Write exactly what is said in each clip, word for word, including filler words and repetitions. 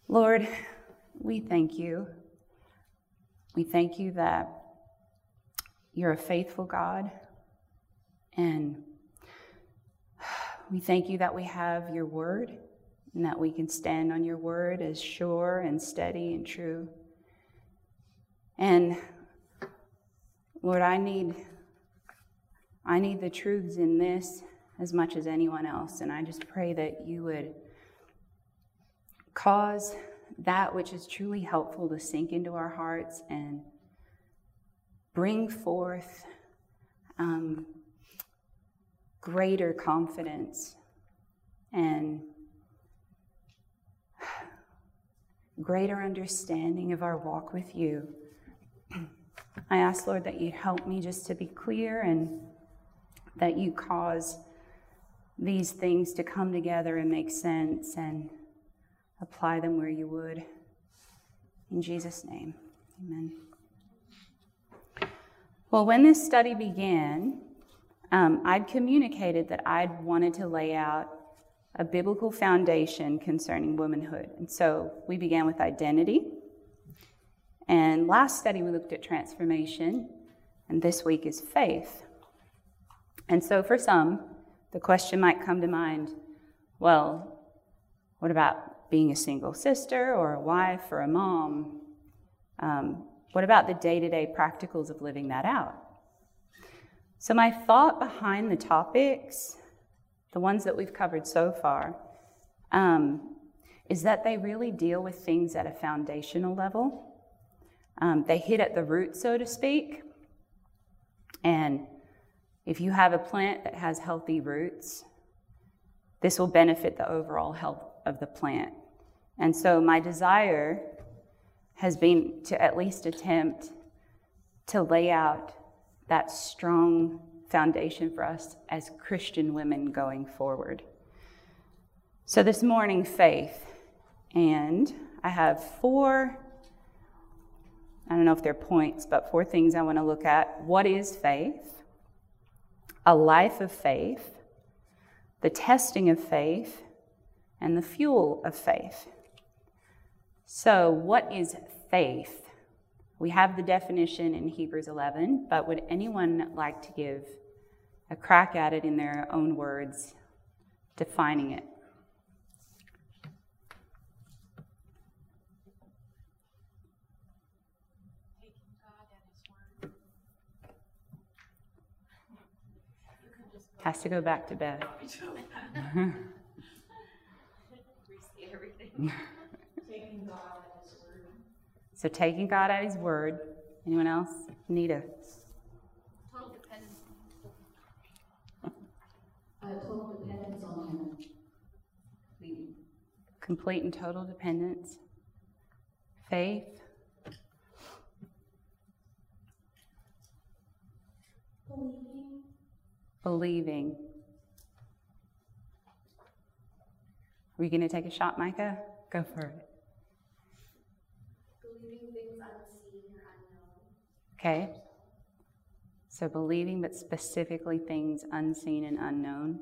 Lord, we thank you. We thank you that you're a faithful God, and we thank you that we have your word and that we can stand on your word as sure and steady and true. And Lord, I need, I need the truths in this as much as anyone else, and I just pray that you would cause that which is truly helpful to sink into our hearts and bring forth um, greater confidence and greater understanding of our walk with you. I ask, Lord, that you'd help me just to be clear and that you cause these things to come together and make sense and apply them where you would. In Jesus' name, amen. Well, when this study began, um, I'd communicated that I'd wanted to lay out a biblical foundation concerning womanhood. And so we began with identity. And last study we looked at transformation, and this week is faith. And so for some, the question might come to mind, well, what about being a single sister or a wife or a mom? Um, what about the day-to-day practicals of living that out? So my thought behind the topics, the ones that we've covered so far, um, is that they really deal with things at a foundational level. Um, they hit at the root, so to speak. And if you have a plant that has healthy roots, this will benefit the overall health of the plant. And so my desire has been to at least attempt to lay out that strong foundation for us as Christian women going forward. So this morning, faith. And I have four, I don't know if they're points, but four things I want to look at. What is faith? A life of faith, the testing of faith, and the fuel of faith. So what is faith? We have the definition in Hebrews eleven, but would anyone like to give a crack at it in their own words, defining it? Has to go back to bed. Taking God at his word. So taking God at his word. Anyone else? Nita. Total dependence on him. Uh, total dependence on him. Complete and total dependence. Faith. Believing. Believing. Are you going to take a shot, Micah? Go for it. Believing things unseen or unknown. Okay. So believing, but specifically things unseen and unknown.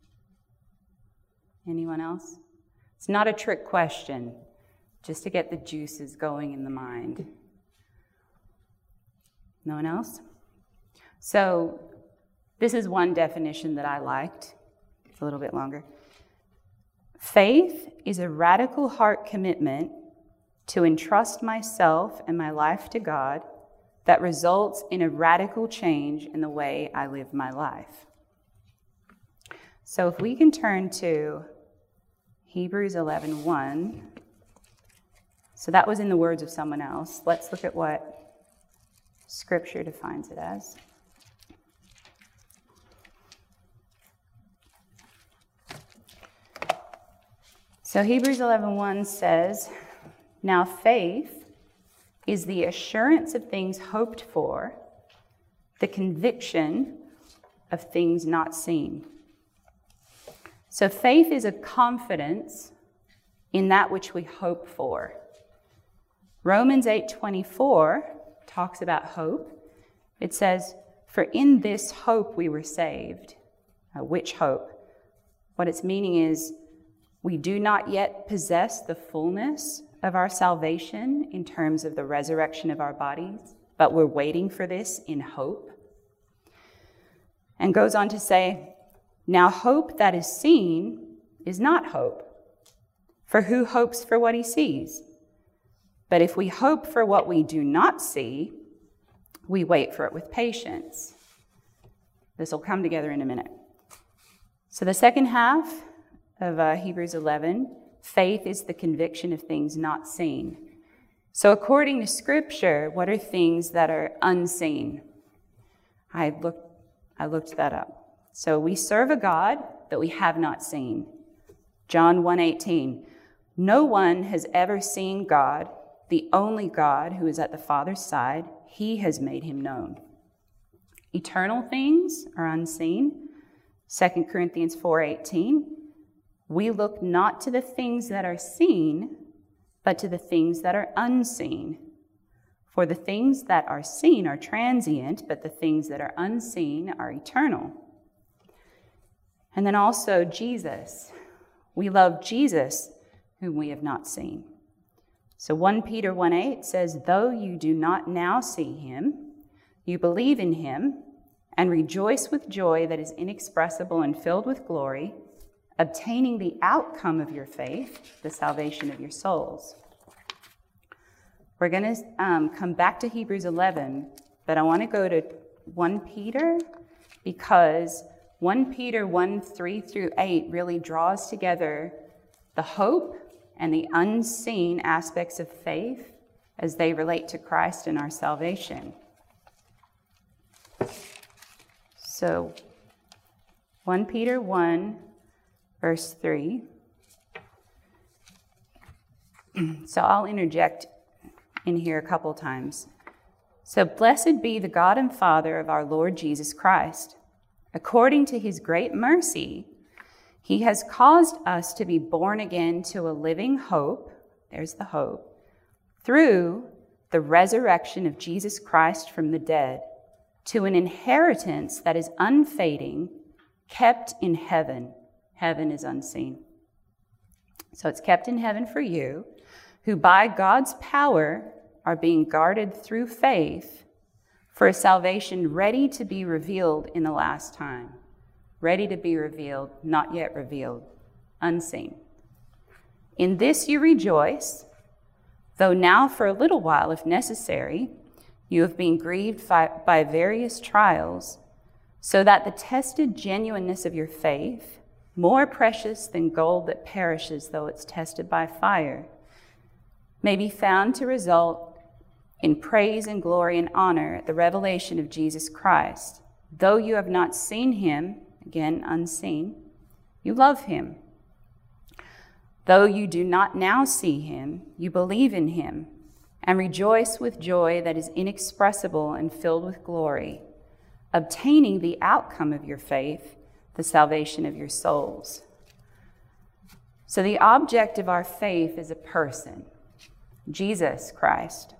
Anyone else? It's not a trick question, just to get the juices going in the mind. No one else? So this is one definition that I liked. It's a little bit longer. Faith is a radical heart commitment to entrust myself and my life to God that results in a radical change in the way I live my life. So if we can turn to Hebrews eleven one. So that was in the words of someone else. Let's look at what Scripture defines it as. So Hebrews eleven one says, "Now faith is the assurance of things hoped for, the conviction of things not seen." So faith is a confidence in that which we hope for. Romans eight twenty-four talks about hope. It says, "For in this hope we were saved." Uh, which hope? What it's meaning is, we do not yet possess the fullness of our salvation in terms of the resurrection of our bodies, but we're waiting for this in hope. And goes on to say, now hope that is seen is not hope. For who hopes for what he sees? But if we hope for what we do not see, we wait for it with patience. This will come together in a minute. So the second half of uh, Hebrews eleven, faith is the conviction of things not seen. So according to Scripture, what are things that are unseen? I looked, I looked that up. So we serve a God that we have not seen. John one eighteen, no one has ever seen God, the only God who is at the Father's side. He has made him known. Eternal things are unseen. Second Corinthians four eighteen, we look not to the things that are seen, but to the things that are unseen. For the things that are seen are transient, but the things that are unseen are eternal. And then also Jesus. We love Jesus, whom we have not seen. So First Peter one eight says, though you do not now see him, you believe in him and rejoice with joy that is inexpressible and filled with glory, obtaining the outcome of your faith, the salvation of your souls. We're going to um, come back to Hebrews eleven, but I want to go to First Peter because First Peter one three through eight really draws together the hope and the unseen aspects of faith as they relate to Christ and our salvation. So, First Peter one, verse three. So I'll interject in here a couple times. So, blessed be the God and Father of our Lord Jesus Christ. According to his great mercy, he has caused us to be born again to a living hope, there's the hope, through the resurrection of Jesus Christ from the dead, to an inheritance that is unfading, kept in heaven. Heaven is unseen. So it's kept in heaven for you, who by God's power are being guarded through faith for a salvation ready to be revealed in the last time. Ready to be revealed, not yet revealed, unseen. In this you rejoice, though now for a little while, if necessary, you have been grieved by various trials, so that the tested genuineness of your faith, more precious than gold that perishes though it's tested by fire, may be found to result in praise and glory and honor at the revelation of Jesus Christ. Though you have not seen him, again, unseen, you love him. Though you do not now see him, you believe in him and rejoice with joy that is inexpressible and filled with glory, obtaining the outcome of your faith, the salvation of your souls. So the object of our faith is a person, Jesus Christ.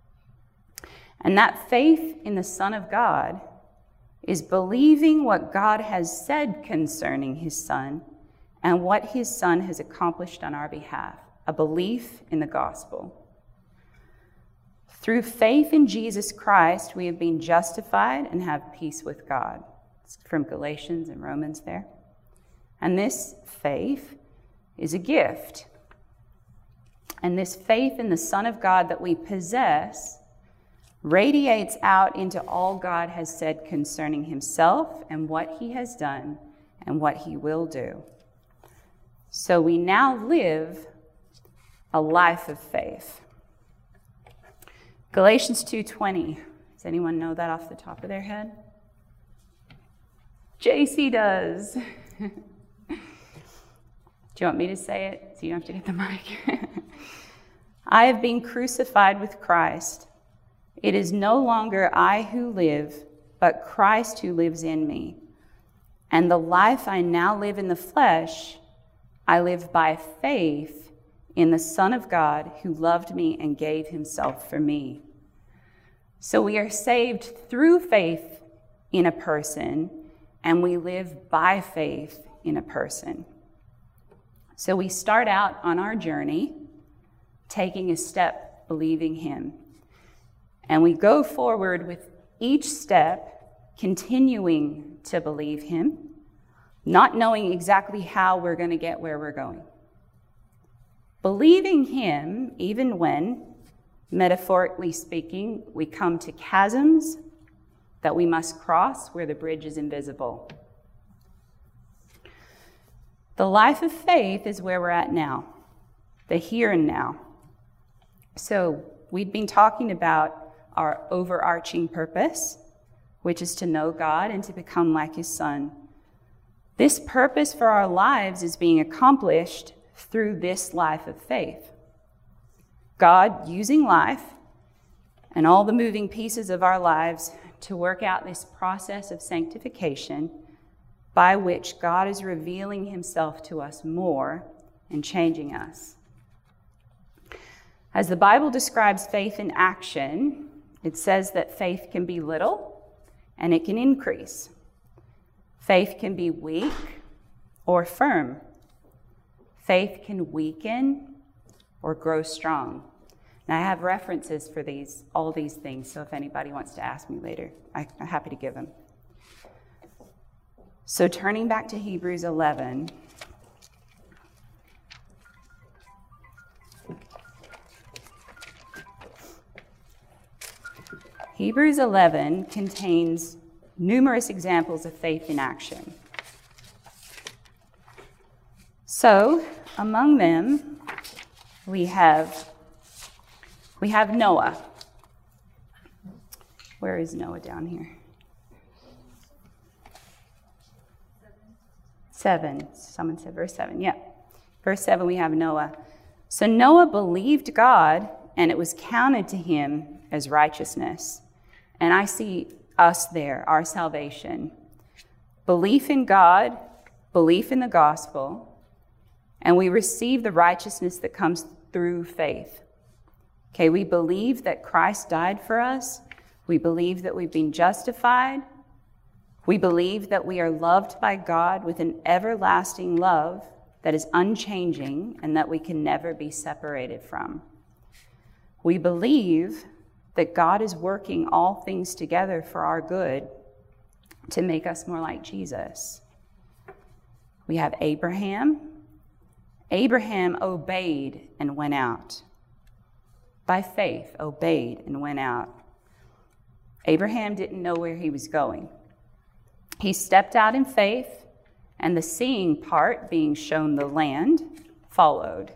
And that faith in the Son of God is believing what God has said concerning his Son and what his Son has accomplished on our behalf, a belief in the gospel. Through faith in Jesus Christ, we have been justified and have peace with God. It's from Galatians and Romans there. And this faith is a gift. And this faith in the Son of God that we possess radiates out into all God has said concerning himself and what he has done and what he will do. So we now live a life of faith. Galatians two twenty. Does anyone know that off the top of their head? J C does. Do you want me to say it so you don't have to get the mic? I have been crucified with Christ. It is no longer I who live, but Christ who lives in me. And the life I now live in the flesh, I live by faith in the Son of God who loved me and gave himself for me. So we are saved through faith in a person, and we live by faith in a person. So we start out on our journey taking a step, believing him. And we go forward with each step, continuing to believe him, not knowing exactly how we're going to get where we're going. Believing him, even when, metaphorically speaking, we come to chasms that we must cross where the bridge is invisible. The life of faith is where we're at now, the here and now. So we've been talking about our overarching purpose, which is to know God and to become like his Son. This purpose for our lives is being accomplished through this life of faith. God using life and all the moving pieces of our lives to work out this process of sanctification by which God is revealing himself to us more and changing us. As the Bible describes faith in action, it says that faith can be little and it can increase. Faith can be weak or firm. Faith can weaken or grow strong. Now, I have references for these, all these things, so if anybody wants to ask me later, I, I'm happy to give them. So turning back to Hebrews eleven, Hebrews eleven contains numerous examples of faith in action. So, among them, we have we have Noah. Where is Noah down here? Seven. Someone said verse seven. Yeah. Verse seven, we have Noah. So Noah believed God, and it was counted to him as righteousness. And I see us there, our salvation. Belief in God, belief in the gospel, and we receive the righteousness that comes through faith. Okay, we believe that Christ died for us. We believe that we've been justified. We believe that we are loved by God with an everlasting love that is unchanging and that we can never be separated from. We believe that God is working all things together for our good to make us more like Jesus. We have Abraham. Abraham obeyed and went out. By faith, obeyed and went out. Abraham didn't know where he was going. He stepped out in faith, and the seeing part, being shown the land, followed.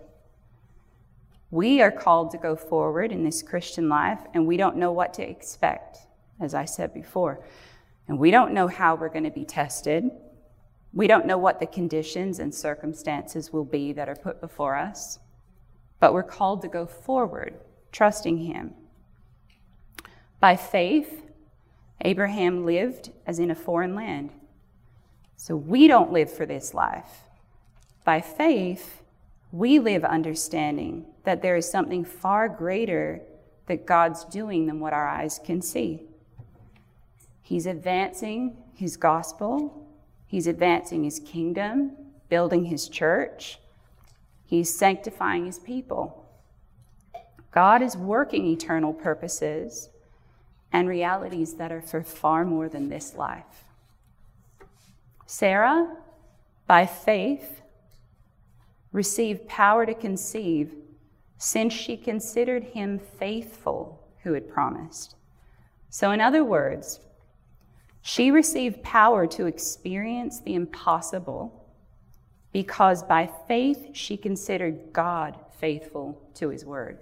We are called to go forward in this Christian life, and we don't know what to expect, as I said before. And we don't know how we're going to be tested. We don't know what the conditions and circumstances will be that are put before us. But we're called to go forward, trusting him. By faith, Abraham lived as in a foreign land. So we don't live for this life. By faith, we live understanding that there is something far greater that God's doing than what our eyes can see. He's advancing his gospel. He's advancing his kingdom, building his church. He's sanctifying his people. God is working eternal purposes and realities that are for far more than this life. Sarah, by faith, received power to conceive since she considered him faithful who had promised. So in other words, she received power to experience the impossible because by faith she considered God faithful to his word.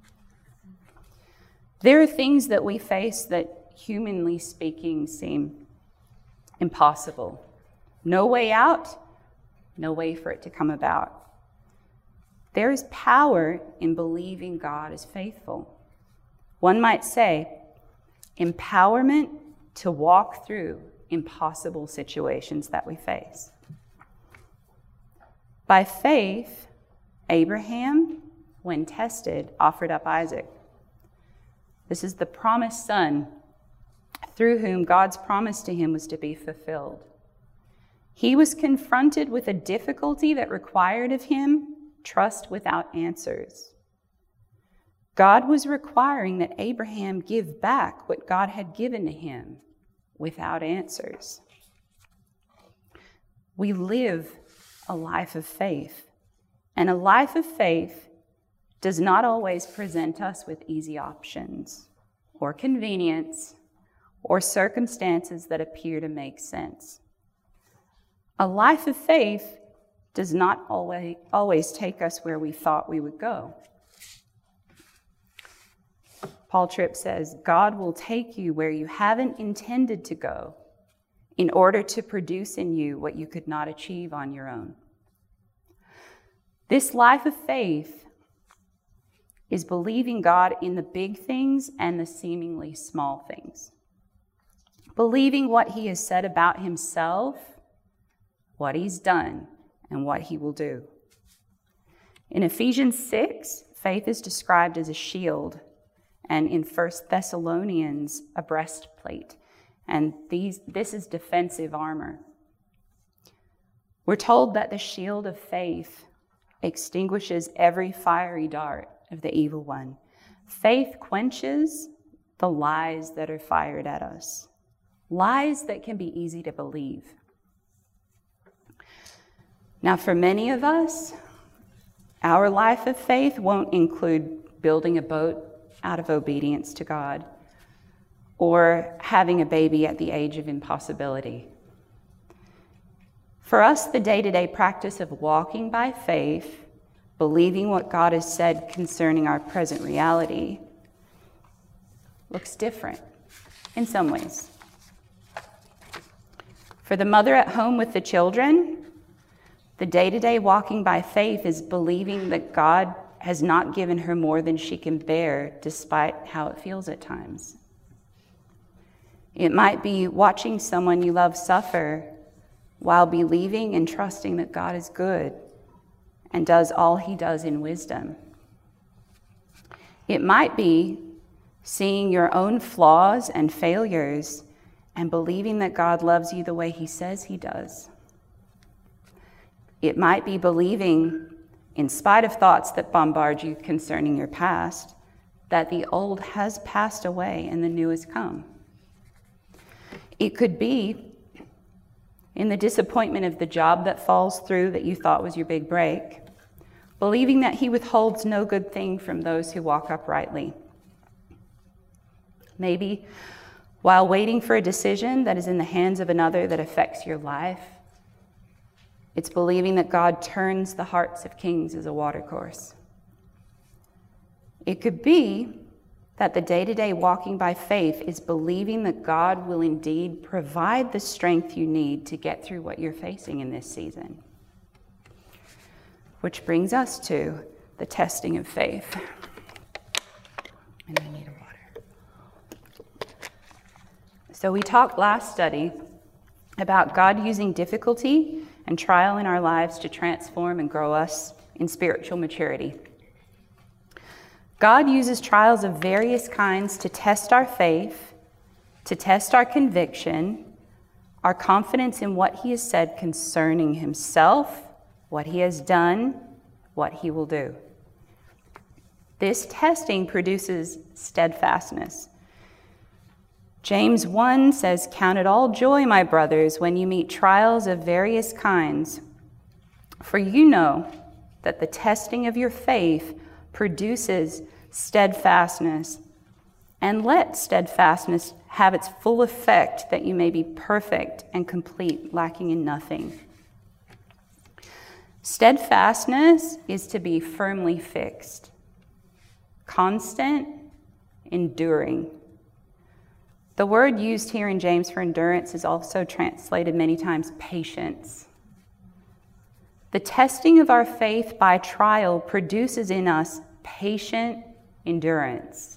There are things that we face that, humanly speaking, seem impossible. No way out, no way for it to come about. There is power in believing God is faithful. One might say, empowerment to walk through impossible situations that we face. By faith, Abraham, when tested, offered up Isaac. This is the promised son through whom God's promise to him was to be fulfilled. He was confronted with a difficulty that required of him trust without answers. God was requiring that Abraham give back what God had given to him without answers. We live a life of faith, and a life of faith does not always present us with easy options or convenience or circumstances that appear to make sense. A life of faith does not always, always take us where we thought we would go. Paul Tripp says, God will take you where you haven't intended to go in order to produce in you what you could not achieve on your own. This life of faith is believing God in the big things and the seemingly small things. Believing what he has said about himself, what he's done, and what he will do. In Ephesians six, faith is described as a shield, and in First Thessalonians, a breastplate. And these, this is defensive armor. We're told that the shield of faith extinguishes every fiery dart of the evil one. Faith quenches the lies that are fired at us, lies that can be easy to believe. Now, for many of us, our life of faith won't include building a boat out of obedience to God or having a baby at the age of impossibility. For us, the day-to-day practice of walking by faith, believing what God has said concerning our present reality, looks different in some ways. For the mother at home with the children, the day-to-day walking by faith is believing that God has not given her more than she can bear, despite how it feels at times. It might be watching someone you love suffer while believing and trusting that God is good and does all he does in wisdom. It might be seeing your own flaws and failures and believing that God loves you the way he says he does. It might be believing, in spite of thoughts that bombard you concerning your past, that the old has passed away and the new has come. It could be in the disappointment of the job that falls through that you thought was your big break, believing that he withholds no good thing from those who walk uprightly. Maybe while waiting for a decision that is in the hands of another that affects your life, it's believing that God turns the hearts of kings as a watercourse. It could be that the day-to-day walking by faith is believing that God will indeed provide the strength you need to get through what you're facing in this season. Which brings us to the testing of faith. And I need a water. So we talked last study about God using difficulty and trial in our lives to transform and grow us in spiritual maturity. God uses trials of various kinds to test our faith, to test our conviction, our confidence in what he has said concerning himself, what he has done, what he will do. This testing produces steadfastness. James one says, "Count it all joy, my brothers, when you meet trials of various kinds, for you know that the testing of your faith produces steadfastness. And let steadfastness have its full effect, that you may be perfect and complete, lacking in nothing." Steadfastness is to be firmly fixed, constant, enduring. The word used here in James for endurance is also translated many times patience. The testing of our faith by trial produces in us patient endurance.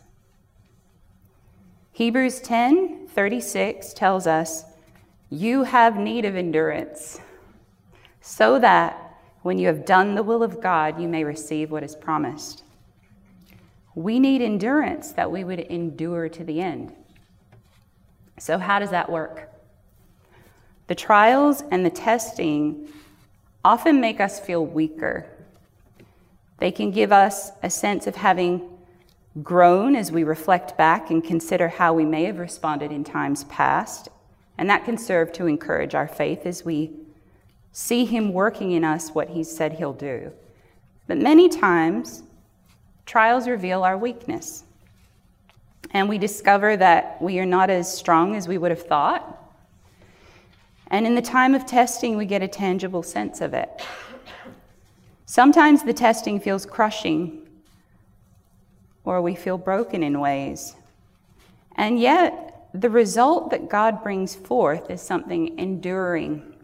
Hebrews ten thirty-six tells us, "You have need of endurance, so that when you have done the will of God, you may receive what is promised." We need endurance that we would endure to the end. So how does that work? The trials and the testing often make us feel weaker. They can give us a sense of having groan as we reflect back and consider how we may have responded in times past, and that can serve to encourage our faith as we see him working in us what he said he'll do. But many times, trials reveal our weakness, and we discover that we are not as strong as we would have thought. And in the time of testing, we get a tangible sense of it. Sometimes the testing feels crushing, or we feel broken in ways. And yet, the result that God brings forth is something enduring.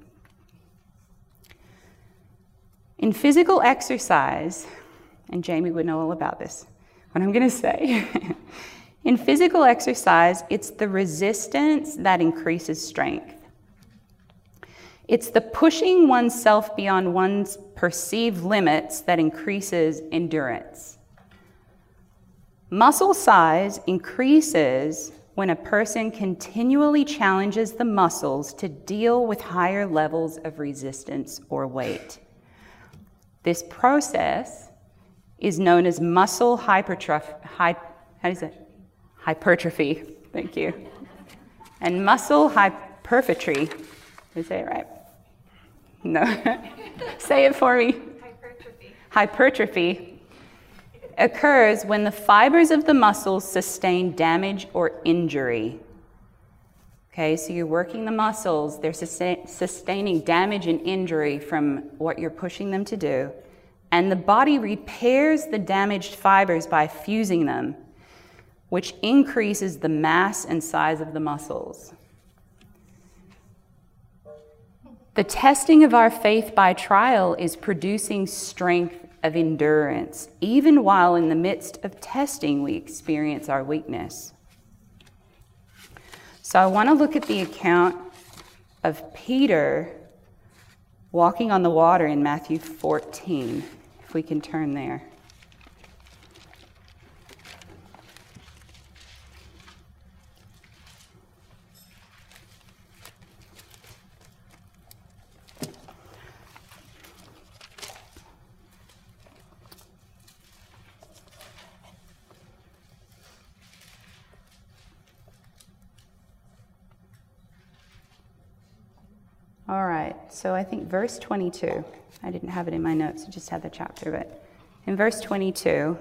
In physical exercise, and Jamie would know all about this, what I'm going to say. In physical exercise, it's the resistance that increases strength. It's the pushing oneself beyond one's perceived limits that increases endurance. Muscle size increases when a person continually challenges the muscles to deal with higher levels of resistance or weight. This process is known as muscle hypertrophy. Hy, how do you say it? Hypertrophy. Thank you. And muscle hypertrophy. Did I say it right? No. Say it for me. Hypertrophy. Hypertrophy occurs when the fibers of the muscles sustain damage or injury. Okay, so you're working the muscles, they're sustain, sustaining damage and injury from what you're pushing them to do, and the body repairs the damaged fibers by fusing them, which increases the mass and size of the muscles. The testing of our faith by trial is producing strength of endurance, even while in the midst of testing we experience our weakness. So I want to look at the account of Peter walking on the water in Matthew fourteen, if we can turn there. All right, so I think verse twenty-two, I didn't have it in my notes, I just had the chapter, but in verse twenty-two,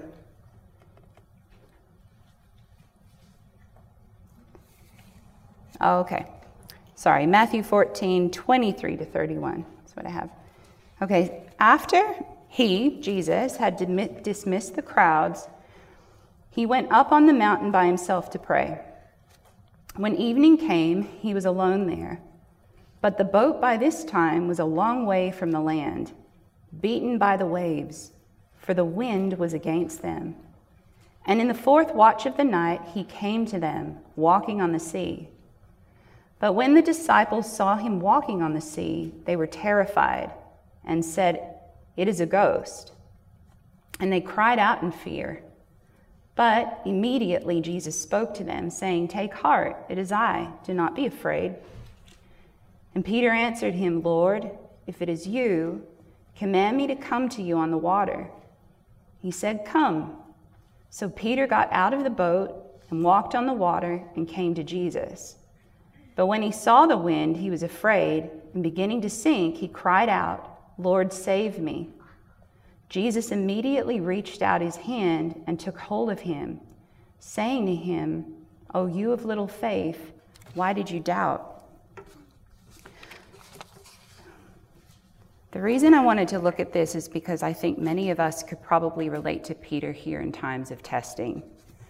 oh, okay, sorry, Matthew fourteen, twenty-three to thirty-one, that's what I have. Okay, after he, Jesus, had dismissed the crowds, he went up on the mountain by himself to pray. When evening came, he was alone there. But the boat by this time was a long way from the land, beaten by the waves, for the wind was against them. And in the fourth watch of the night he came to them, walking on the sea. But when the disciples saw him walking on the sea, they were terrified and said, "It is a ghost." And they cried out in fear. But immediately Jesus spoke to them, saying, "Take heart, it is I, do not be afraid." And Peter answered him, "Lord, if it is you, command me to come to you on the water." He said, "Come." So Peter got out of the boat and walked on the water and came to Jesus. But when he saw the wind, he was afraid, and beginning to sink, he cried out, "Lord, save me." Jesus immediately reached out his hand and took hold of him, saying to him, "O you of little faith, why did you doubt?" The reason I wanted to look at this is because I think many of us could probably relate to Peter here in times of testing.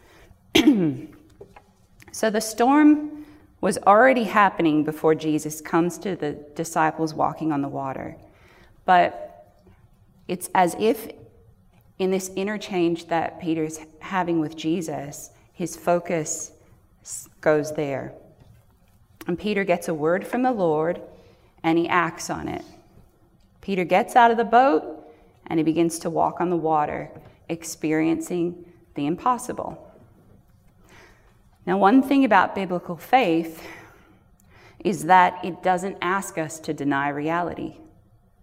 So the storm was already happening before Jesus comes to the disciples walking on the water. But it's as if in this interchange that Peter's having with Jesus, his focus goes there. And Peter gets a word from the Lord and he acts on it. Peter gets out of the boat and he begins to walk on the water, experiencing the impossible. Now, one thing about biblical faith is that it doesn't ask us to deny reality.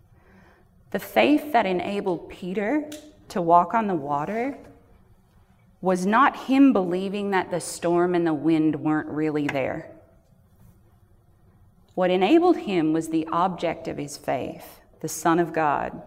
The faith that enabled Peter to walk on the water was not him believing that the storm and the wind weren't really there. What enabled him was the object of his faith, the Son of God.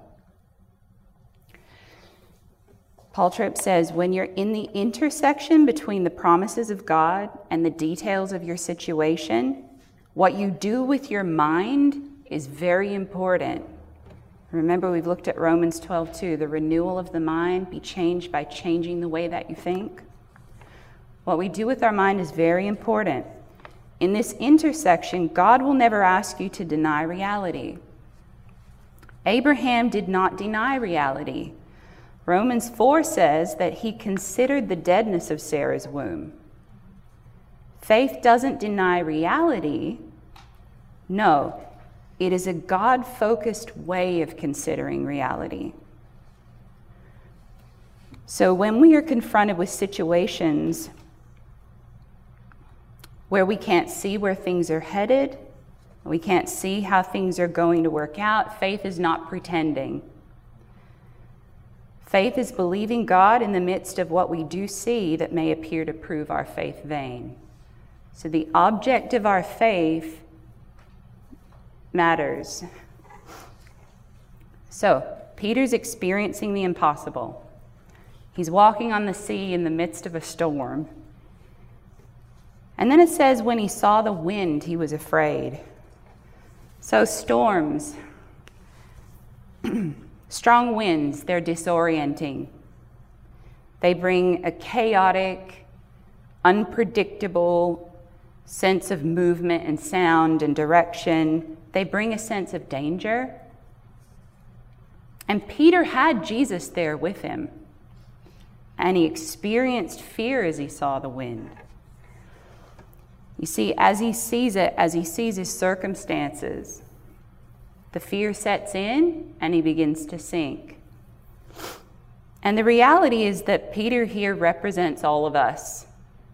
Paul Tripp says, when you're in the intersection between the promises of God and the details of your situation, what you do with your mind is very important. Remember, we've looked at Romans twelve two, the renewal of the mind, be changed by changing the way that you think. What we do with our mind is very important. In this intersection, God will never ask you to deny reality. Abraham did not deny reality. Romans four says that he considered the deadness of Sarah's womb. Faith doesn't deny reality. No, it is a God-focused way of considering reality. So when we are confronted with situations where we can't see where things are headed, we can't see how things are going to work out, faith is not pretending. Faith is believing God in the midst of what we do see that may appear to prove our faith vain. So the object of our faith matters. So Peter's experiencing the impossible. He's walking on the sea in the midst of a storm. And then it says, when he saw the wind, he was afraid. So storms, strong winds, they're disorienting. They bring a chaotic, unpredictable sense of movement and sound and direction. They bring a sense of danger. And Peter had Jesus there with him. And he experienced fear as he saw the wind. You see, as he sees it, as he sees his circumstances, the fear sets in and he begins to sink. And the reality is that Peter here represents all of us.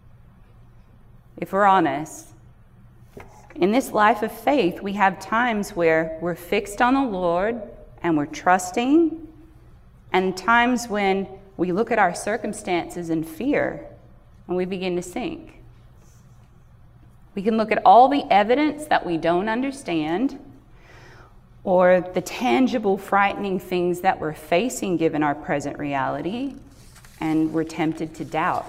If we're honest, in this life of faith, we have times where we're fixed on the Lord and we're trusting, and times when we look at our circumstances in fear and we begin to sink. We can look at all the evidence that we don't understand, or the tangible, frightening things that we're facing given our present reality, and we're tempted to doubt.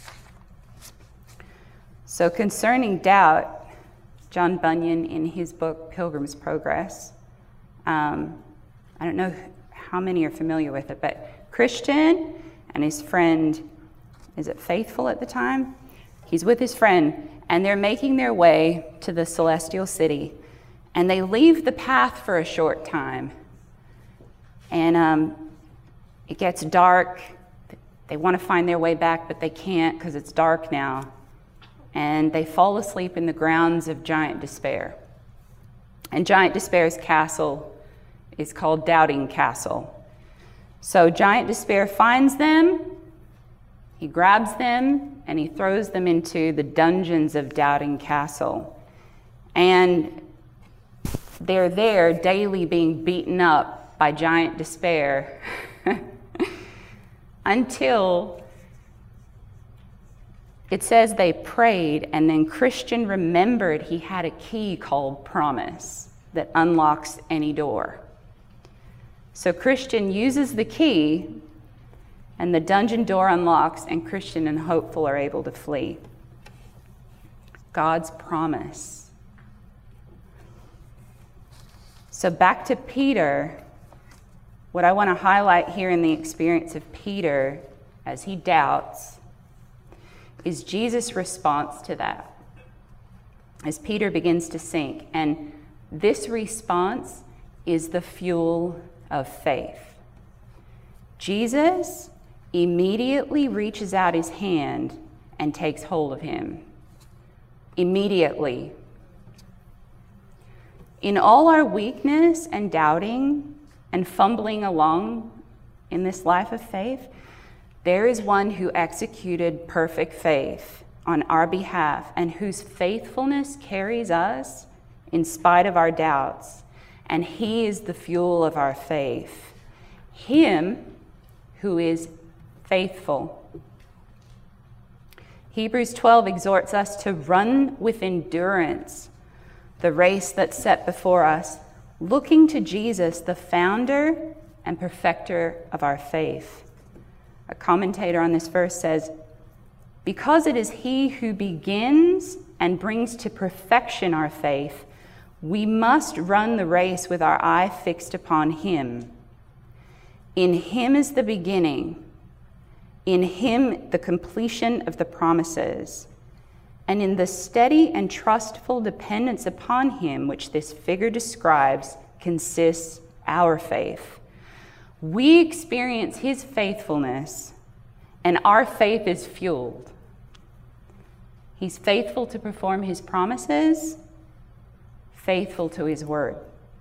So concerning doubt, John Bunyan, in his book, Pilgrim's Progress, um, I don't know how many are familiar with it, but Christian and his friend, is it Faithful at the time? He's with his friend, and they're making their way to the celestial city. And they leave the path for a short time. And um, it gets dark. They want to find their way back, but they can't because it's dark now. And they fall asleep in the grounds of Giant Despair. And Giant Despair's castle is called Doubting Castle. So Giant Despair finds them, he grabs them, and he throws them into the dungeons of Doubting Castle. And they're there daily being beaten up by Giant Despair until it says they prayed, and then Christian remembered he had a key called promise that unlocks any door. So Christian uses the key, and the dungeon door unlocks, and Christian and Hopeful are able to flee. God's promise. So back to Peter, what I want to highlight here in the experience of Peter as he doubts is Jesus' response to that as Peter begins to sink. And this response is the fuel of faith. Jesus immediately reaches out his hand and takes hold of him. Immediately. In all our weakness and doubting and fumbling along in this life of faith, there is one who executed perfect faith on our behalf and whose faithfulness carries us in spite of our doubts. And he is the fuel of our faith. Him who is faithful. Hebrews twelve exhorts us to run with endurance the race that's set before us, looking to Jesus, the founder and perfecter of our faith. A commentator on this verse says, because it is he who begins and brings to perfection our faith, we must run the race with our eye fixed upon him. In him is the beginning, in him the completion of the promises, and in the steady and trustful dependence upon him which this figure describes consists our faith. We experience his faithfulness, and our faith is fueled. He's faithful to perform his promises, faithful to his word.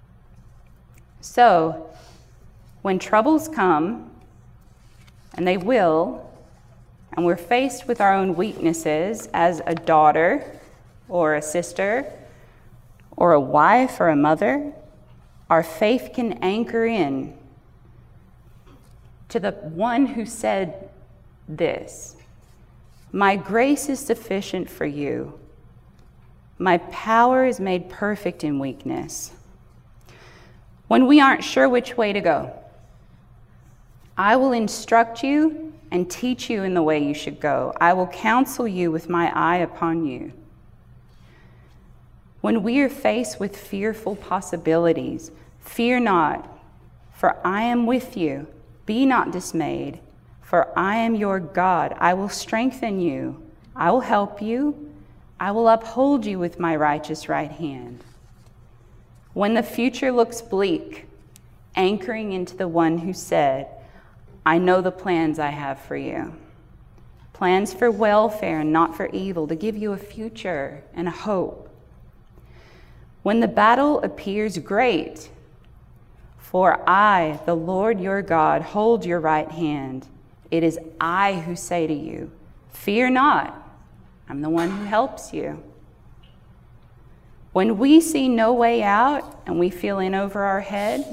So, when troubles come, and they will, and we're faced with our own weaknesses as a daughter or a sister or a wife or a mother, our faith can anchor in to the one who said this, my grace is sufficient for you. My power is made perfect in weakness. When we aren't sure which way to go, I will instruct you and teach you in the way you should go. I will counsel you with my eye upon you. When we are faced with fearful possibilities, fear not, for I am with you. Be not dismayed, for I am your God. I will strengthen you. I will help you. I will uphold you with my righteous right hand. When the future looks bleak, anchoring into the one who said, I know the plans I have for you. Plans for welfare and not for evil, to give you a future and a hope. When the battle appears great, for I, the Lord your God, hold your right hand. It is I who say to you, fear not, I'm the one who helps you. When we see no way out and we feel in over our head,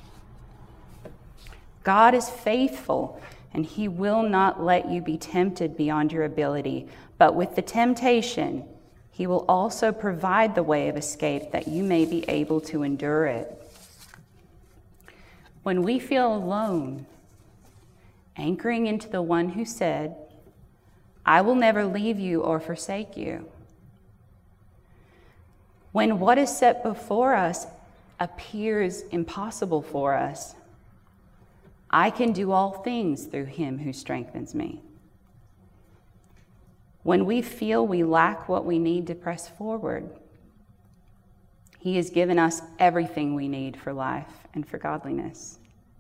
God is faithful, and he will not let you be tempted beyond your ability. But with the temptation, he will also provide the way of escape that you may be able to endure it. When we feel alone, anchoring into the one who said, I will never leave you or forsake you. When what is set before us appears impossible for us, I can do all things through him who strengthens me. When we feel we lack what we need to press forward, he has given us everything we need for life and for godliness.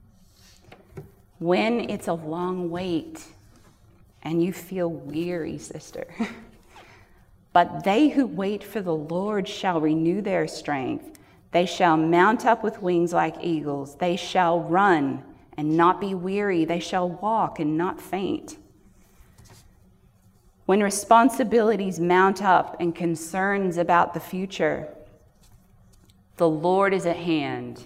When it's a long wait and you feel weary, sister, but they who wait for the Lord shall renew their strength. They shall mount up with wings like eagles. They shall run and not be weary. They shall walk and not faint. When responsibilities mount up and concerns about the future, the Lord is at hand.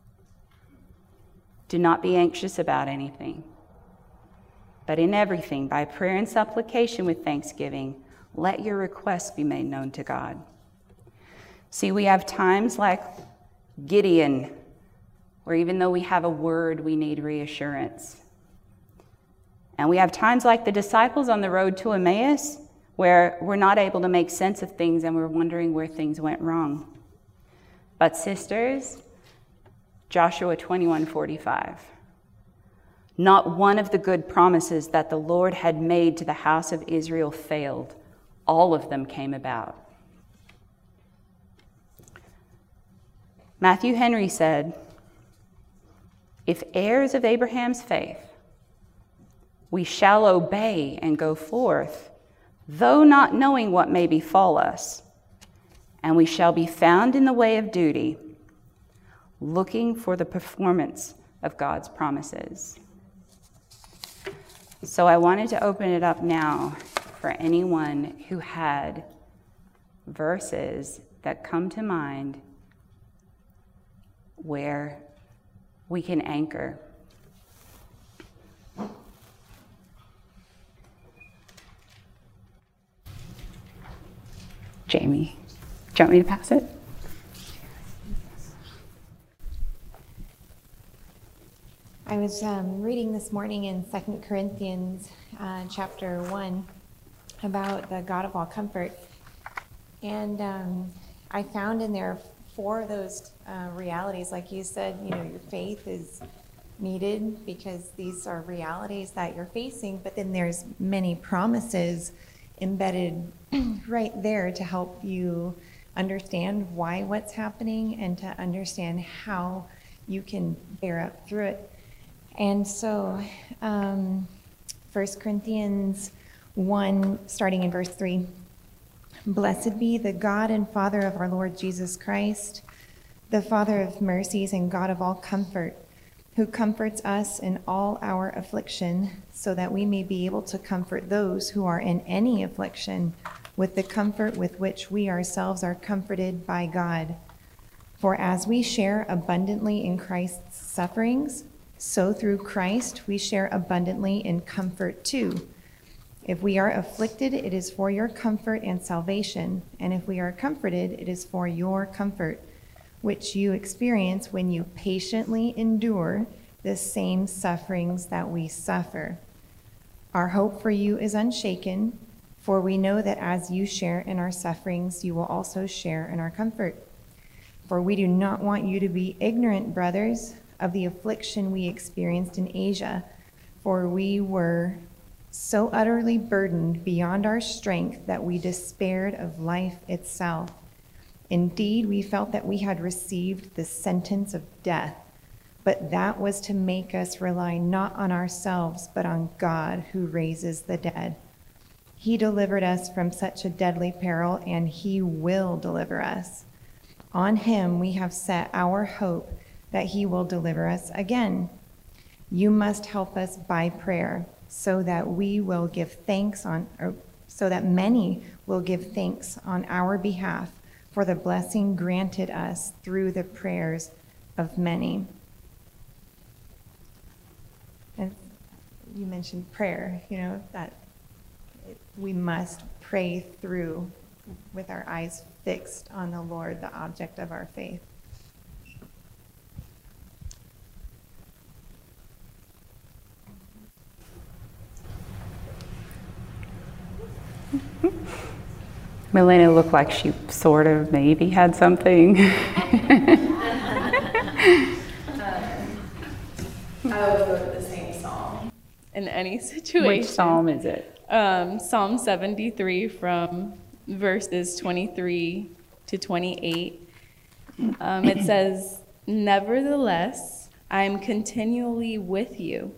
Do not be anxious about anything, but in everything, by prayer and supplication with thanksgiving, let your requests be made known to God. See, we have times like Gideon, where even though we have a word, we need reassurance. And we have times like the disciples on the road to Emmaus, where we're not able to make sense of things and we're wondering where things went wrong. But sisters, Joshua twenty-one forty-five. Not one of the good promises that the Lord had made to the house of Israel failed. All of them came about. Matthew Henry said, if heirs of Abraham's faith, we shall obey and go forth, though not knowing what may befall us, and we shall be found in the way of duty, looking for the performance of God's promises. So I wanted to open it up now for anyone who had verses that come to mind where we can anchor. Jamie. Do you want me to pass it? I was um, reading this morning in Second Corinthians uh, chapter one about the God of all comfort. And um, I found in there four of those uh, realities. Like you said, you know, your faith is needed because these are realities that you're facing, but then there's many promises embedded right there to help you understand why what's happening and to understand how you can bear up through it. And so, um, First Corinthians one, starting in verse three, "Blessed be the God and Father of our Lord Jesus Christ, the Father of mercies and God of all comfort, who comforts us in all our affliction, so that we may be able to comfort those who are in any affliction with the comfort with which we ourselves are comforted by God. For as we share abundantly in Christ's sufferings, so through Christ we share abundantly in comfort too. If we are afflicted, it is for your comfort and salvation, and if we are comforted, it is for your comfort, which you experience when you patiently endure the same sufferings that we suffer. Our hope for you is unshaken, for we know that as you share in our sufferings, you will also share in our comfort. For we do not want you to be ignorant, brothers, of the affliction we experienced in Asia, for we were so utterly burdened beyond our strength that we despaired of life itself. Indeed, we felt that we had received the sentence of death, but that was to make us rely not on ourselves, but on God who raises the dead. He delivered us from such a deadly peril, and he will deliver us. On him we have set our hope that he will deliver us again. You must help us by prayer, so that we will give thanks on, or so that many will give thanks on our behalf for the blessing granted us through the prayers of many." And you mentioned prayer, you know, that it, we must pray through with our eyes fixed on the Lord, the object of our faith. Milena looked like she sort of maybe had something. I would go to the same psalm in any situation. Which psalm is it? Um, Psalm seventy-three from verses twenty-three to twenty-eight. Um, it says, "Nevertheless, I am continually with you."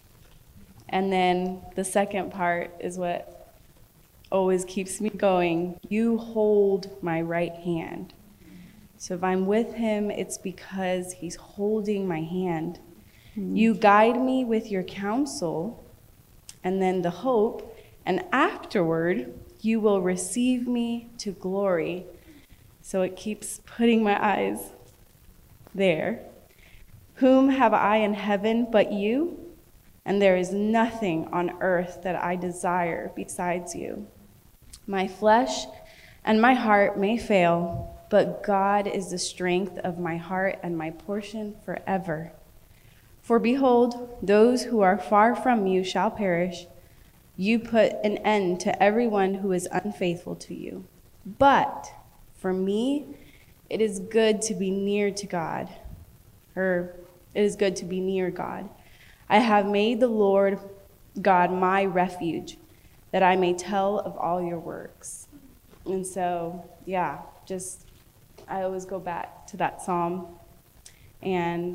And then the second part is what always keeps me going. "You hold my right hand." So if I'm with him, it's because he's holding my hand. Mm-hmm. "You guide me with your counsel," and then the hope, "and afterward you will receive me to glory." So it keeps putting my eyes there. "Whom have I in heaven but you? And there is nothing on earth that I desire besides you. My flesh and my heart may fail, but God is the strength of my heart and my portion forever. For behold, those who are far from you shall perish. You put an end to everyone who is unfaithful to you. But for me, it is good to be near to God, or it is good to be near God. I have made the Lord God my refuge, that I may tell of all your works." And so, yeah, just, I always go back to that psalm. And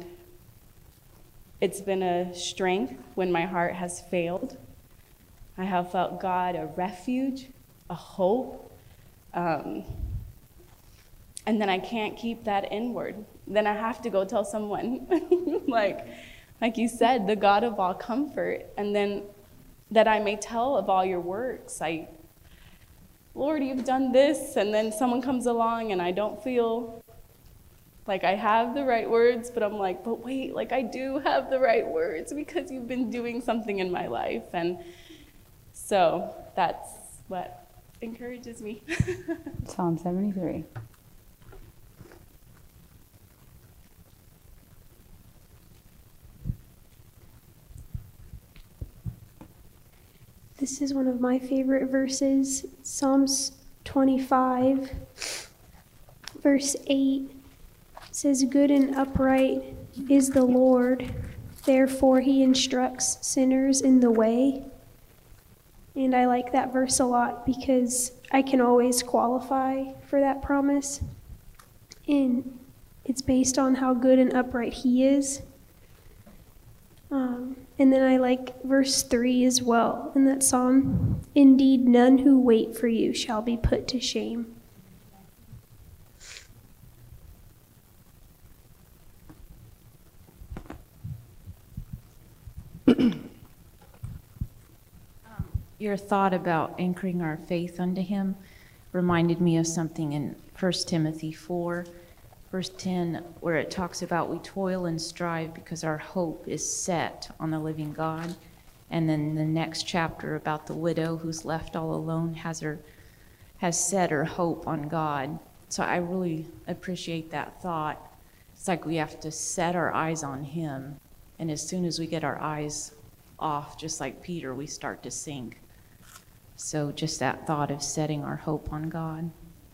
it's been a strength when my heart has failed. I have felt God a refuge, a hope. Um, and then I can't keep that inward. Then I have to go tell someone, like, like you said, the God of all comfort. And then that I may tell of all your works. I, Lord, you've done this, and then someone comes along and I don't feel like I have the right words, but I'm like, but wait, like I do have the right words because you've been doing something in my life. And so that's what encourages me. Psalm seventy-three. This is one of my favorite verses, Psalms twenty-five, verse eight. Says, "Good and upright is the Lord, therefore he instructs sinners in the way." And I like that verse a lot because I can always qualify for that promise. And it's based on how good and upright he is. Um, and then I like verse three as well in that psalm. "Indeed, none who wait for you shall be put to shame." Your thought about anchoring our faith unto him reminded me of something in First Timothy four, verse ten, where it talks about we toil and strive because our hope is set on the living God. And then the next chapter about the widow who's left all alone has her has set her hope on God. So I really appreciate that thought. It's like we have to set our eyes on him, and as soon as we get our eyes off, just like Peter, we start to sink. So just that thought of setting our hope on God.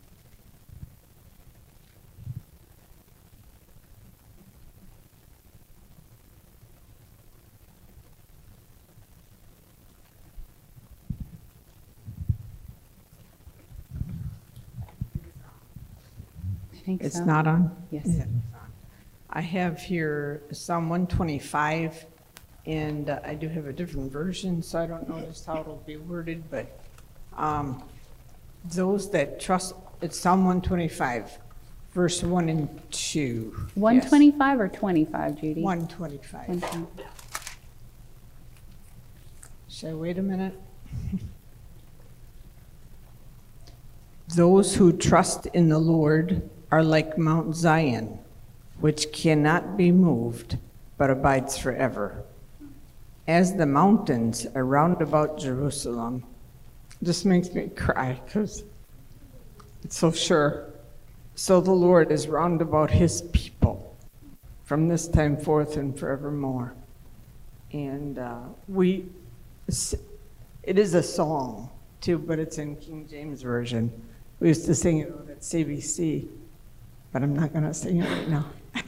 I think It's so. not on? Yes. Yeah. I have here Psalm one twenty-five, and uh, I do have a different version, so I don't know just how it'll be worded, but um, those that trust, it's Psalm one twenty-five, verse one and two. one Yes. twenty-five or twenty-five, Judy? one twenty-five. one twenty. Should I wait a minute? Those who trust in the Lord are like Mount Zion, which cannot be moved, but abides forever. As the mountains are round about Jerusalem, this makes me cry because it's so sure. So the Lord is round about his people from this time forth and forevermore. And uh, we, it is a song too, but it's in King James Version. We used to sing it at C B C, but I'm not going to sing it right now.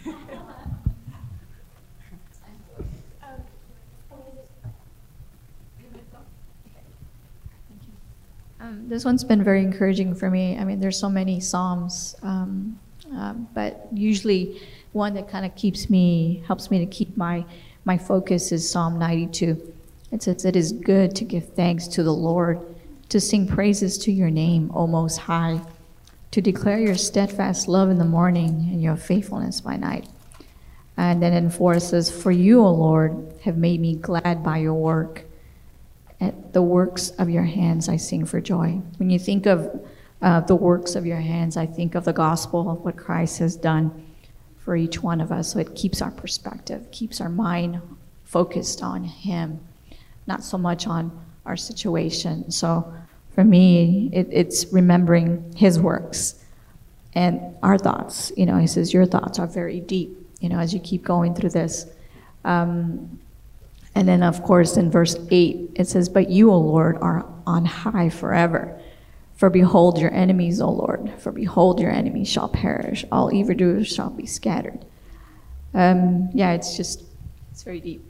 Um, this one's been very encouraging for me. I mean, there's so many Psalms, um, um, but usually one that kind of keeps me, helps me to keep my, my focus is Psalm ninety-two. It says, "It is good to give thanks to the Lord, to sing praises to your name, O Most High, to declare your steadfast love in the morning and your faithfulness by night." And then in four it says, "For you, O Lord, have made me glad by your work. At the works of your hands I sing for joy." When you think of uh, the works of your hands, I think of the gospel, of what Christ has done for each one of us. So it keeps our perspective, keeps our mind focused on him, not so much on our situation. So for me, it, it's remembering his works and our thoughts. You know, he says, your thoughts are very deep, you know, as you keep going through this. Um, and then, of course, in verse eight, it says, "But you, O Lord, are on high forever. For behold your enemies, O Lord, for behold your enemies shall perish. All evildoers shall be scattered." Um, yeah, it's just, it's very deep.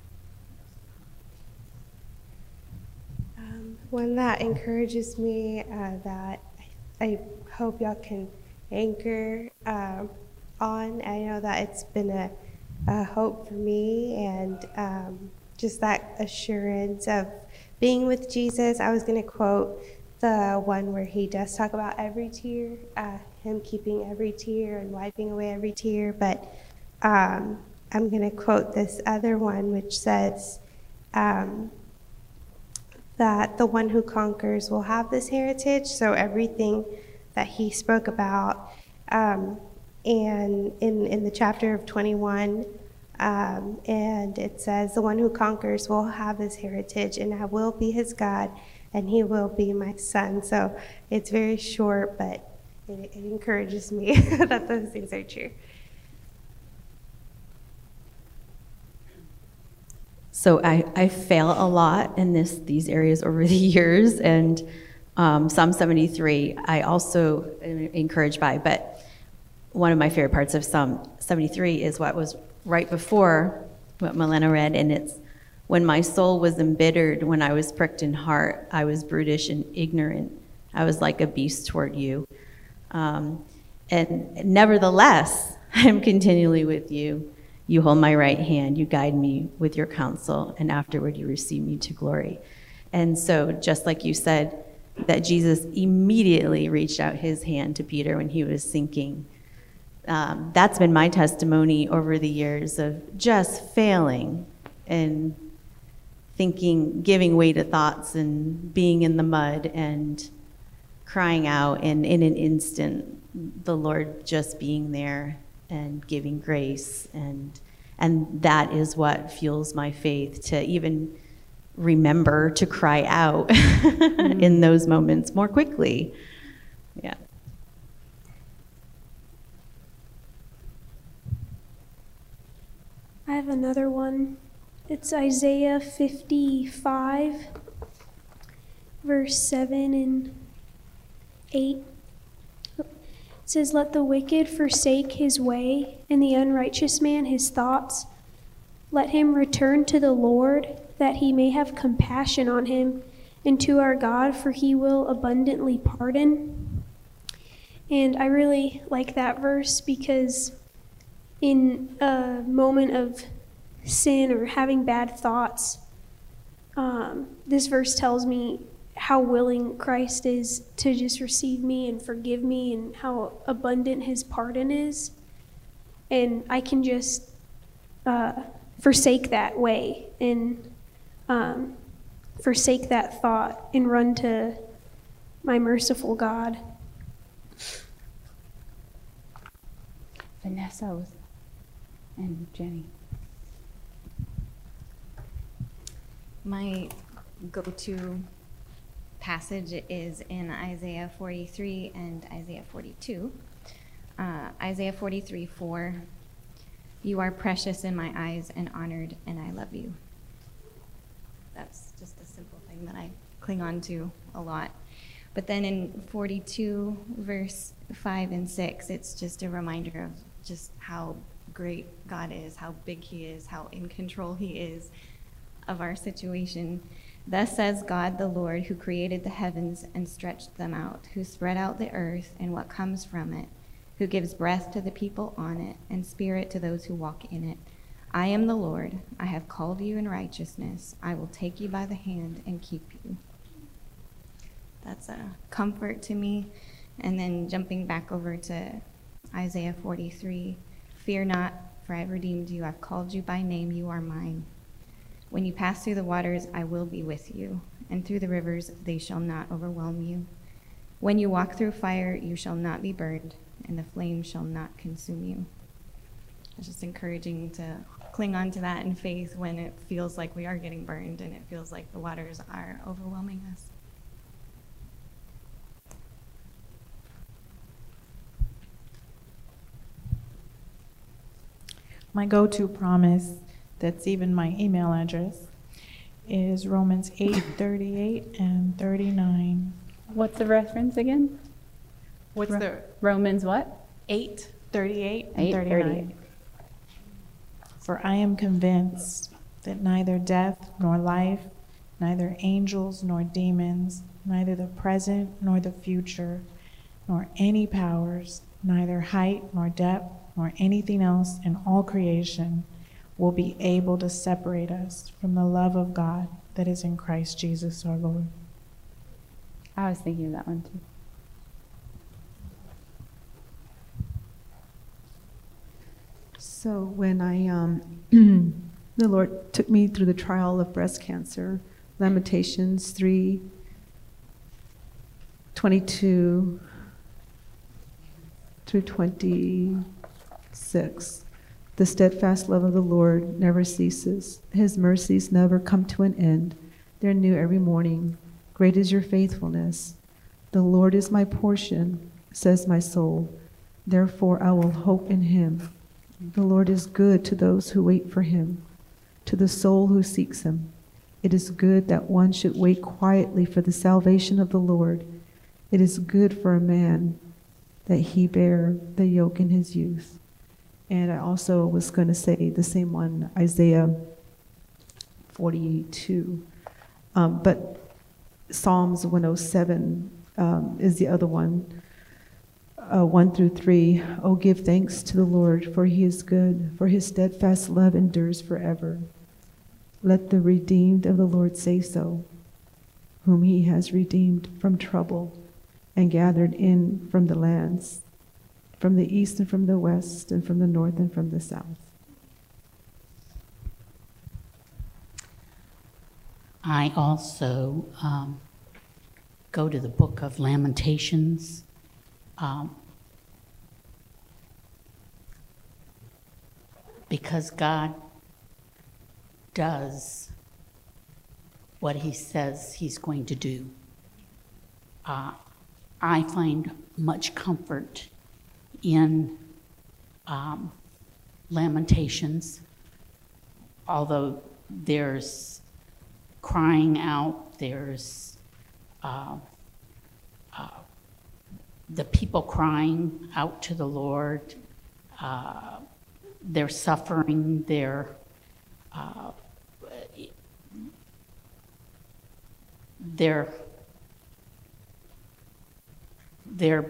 Um, one that encourages me uh, that I hope y'all can anchor um, on. I know that it's been a, a hope for me, and um, just that assurance of being with Jesus. I was going to quote the one where he does talk about every tear, uh, him keeping every tear and wiping away every tear, but um, I'm going to quote this other one, which says um, that the one who conquers will have this heritage. So everything that he spoke about, um, and in, in the chapter of twenty-one, um, and it says, "The one who conquers will have his heritage, and I will be his God, and he will be my son. So it's very short, but it, it encourages me that those things are true. So I, I fail a lot in this these areas over the years, and um, Psalm seventy-three I also am encouraged by, but one of my favorite parts of Psalm seventy-three is what was right before what Milena read, and it's, when my soul was embittered, when I was pricked in heart, I was brutish and ignorant. I was like a beast toward you. Um, and nevertheless, I am continually with you. You hold my right hand, you guide me with your counsel, and afterward you receive me to glory. And so, just like you said, that Jesus immediately reached out his hand to Peter when he was sinking. Um, that's been my testimony over the years of just failing and thinking, giving way to thoughts and being in the mud and crying out, and in an instant, the Lord just being there and giving grace, and and that is what fuels my faith to even remember to cry out mm-hmm. in those moments more quickly. Yeah. I have another one. It's Isaiah fifty-five, verse seven and eight. It says, "Let the wicked forsake his way, and the unrighteous man his thoughts. Let him return to the Lord, that he may have compassion on him, and to our God, for he will abundantly pardon." And I really like that verse because in a moment of sin or having bad thoughts, um, this verse tells me how willing Christ is to just receive me and forgive me, and how abundant his pardon is. And I can just uh, forsake that way and um, forsake that thought and run to my merciful God. Vanessa was, and Jenny. My go-to passage is in Isaiah forty-three and Isaiah forty-two. Uh, Isaiah forty-three, four, "You are precious in my eyes and honored, and I love you." That's just a simple thing that I cling on to a lot. But then in forty-two, verse five and six, it's just a reminder of just how great God is, how big he is, how in control he is of our situation. "Thus says God the Lord, who created the heavens and stretched them out, who spread out the earth and what comes from it, who gives breath to the people on it and spirit to those who walk in it. I am the Lord. I have called you in righteousness. I will take you by the hand and keep you." That's a comfort to me. And then jumping back over to Isaiah forty-three, "Fear not, for I have redeemed you. I've called you by name. You are mine. When you pass through the waters, I will be with you, and through the rivers, they shall not overwhelm you. When you walk through fire, you shall not be burned, and the flame shall not consume you." It's just encouraging to cling on to that in faith when it feels like we are getting burned and it feels like the waters are overwhelming us. My go-to promise, that's even my email address, is Romans eight, thirty-eight and thirty-nine. What's the reference again? What's Ro- the Romans what? eight, thirty-eight and eight, thirty-nine. thirty-eight. "For I am convinced that neither death nor life, neither angels nor demons, neither the present nor the future, nor any powers, neither height nor depth, nor anything else in all creation will be able to separate us from the love of God that is in Christ Jesus our Lord." I was thinking of that one too. So when I, um, the Lord took me through the trial of breast cancer, Lamentations three, twenty-two through twenty-six. "The steadfast love of the Lord never ceases. His mercies never come to an end. They're new every morning. Great is your faithfulness. The Lord is my portion, says my soul. Therefore I will hope in him. The Lord is good to those who wait for him, to the soul who seeks him. It is good that one should wait quietly for the salvation of the Lord. It is good for a man that he bear the yoke in his youth. And I also was going to say the same one, Isaiah forty-two. Um, but Psalms one oh seven um, is the other one, uh, one through three. Oh, give thanks to the Lord, for he is good, for his steadfast love endures forever. Let the redeemed of the Lord say so, whom he has redeemed from trouble and gathered in from the lands, from the east and from the west and from the north and from the south. I also um, go to the book of Lamentations. Um, because God does what he says he's going to do. Uh, I find much comfort in um, Lamentations, although there's crying out, there's uh, uh, the people crying out to the Lord, uh, they're suffering, they're uh, they're they're